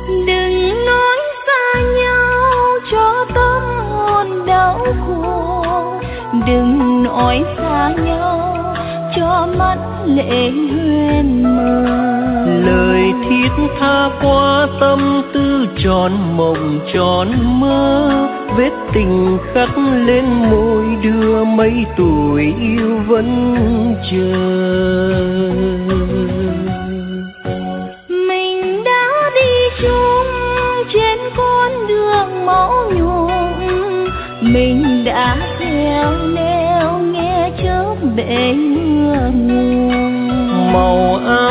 Đừng nói xa nhau cho tâm hồn đau khổ, đừng nói xa nhau cho mắt lệ huyền mờ. Lời thiết tha qua tâm tư tròn mộng tròn mơ, vết tình khắc lên môi đưa mấy tuổi yêu vẫn chờ. Mình đã đi chung trên con đường máu nhuộm, mình đã theo neo nghe chớp bể mưa nguồn. Màu